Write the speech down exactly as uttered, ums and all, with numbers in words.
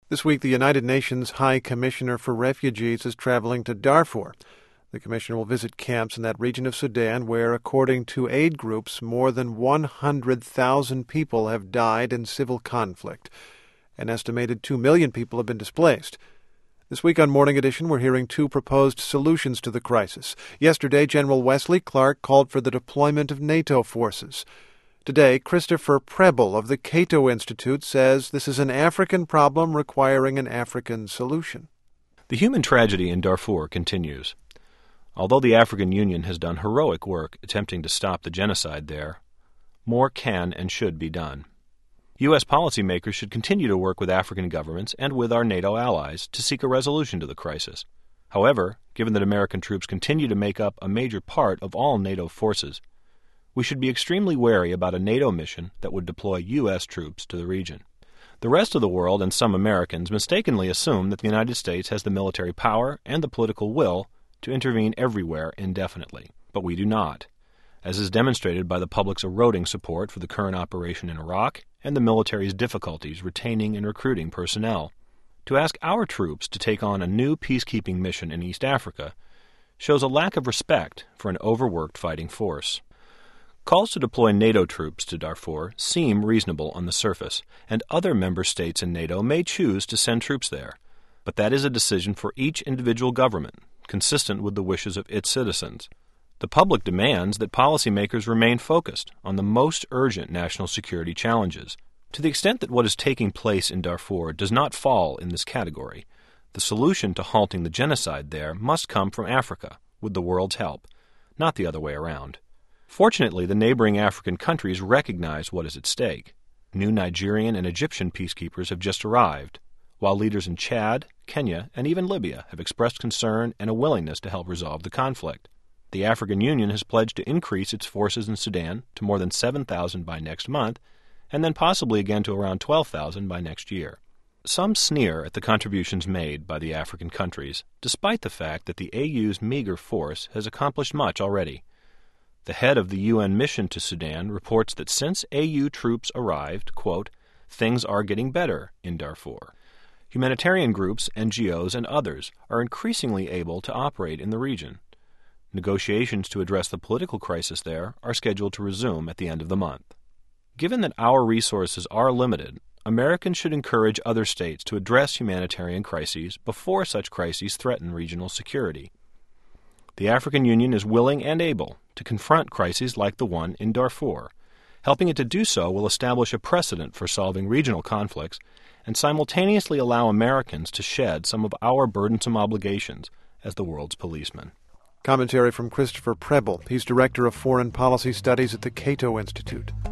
This week, the United Nations High Commissioner for Refugees is traveling to Darfur. The commissioner will visit camps in that region of Sudan where, according to aid groups, more than one hundred thousand people have died in civil conflict. An estimated two million people have been displaced. This week on Morning Edition, we're hearing two proposed solutions to the crisis. Yesterday, General Wesley Clark called for the deployment of NATO forces. Today, Christopher Preble of the Cato Institute says this is an African problem requiring an African solution. The human tragedy in Darfur continues. Although the African Union has done heroic work attempting to stop the genocide there, more can and should be done. U S policymakers should continue to work with African governments and with our NATO allies to seek a resolution to the crisis. However, given that American troops continue to make up a major part of all NATO forces, we should be extremely wary about a NATO mission that would deploy U S troops to the region. The rest of the world and some Americans mistakenly assume that the United States has the military power and the political will to intervene everywhere indefinitely, but we do not, as is demonstrated by the public's eroding support for the current operation in Iraq and the military's difficulties retaining and recruiting personnel. To ask our troops to take on a new peacekeeping mission in East Africa shows a lack of respect for an overworked fighting force. Calls to deploy NATO troops to Darfur seem reasonable on the surface, and other member states in NATO may choose to send troops there. But that is a decision for each individual government, consistent with the wishes of its citizens. The public demands that policymakers remain focused on the most urgent national security challenges. To the extent that what is taking place in Darfur does not fall in this category, the solution to halting the genocide there must come from Africa, with the world's help, not the other way around. Fortunately, the neighboring African countries recognize what is at stake. New Nigerian and Egyptian peacekeepers have just arrived, while leaders in Chad, Kenya, and even Libya have expressed concern and a willingness to help resolve the conflict. The African Union has pledged to increase its forces in Sudan to more than seven thousand by next month, and then possibly again to around twelve thousand by next year. Some sneer at the contributions made by the African countries, despite the fact that the A U's meager force has accomplished much already. The head of the U N mission to Sudan reports that since A U troops arrived, quote, things are getting better in Darfur. Humanitarian groups, N G Os, and others are increasingly able to operate in the region. Negotiations to address the political crisis there are scheduled to resume at the end of the month. Given that our resources are limited, Americans should encourage other states to address humanitarian crises before such crises threaten regional security. The African Union is willing and able to confront crises like the one in Darfur. Helping it to do so will establish a precedent for solving regional conflicts and simultaneously allow Americans to shed some of our burdensome obligations as the world's policemen. Commentary from Christopher Preble. He's Director of Foreign Policy Studies at the Cato Institute.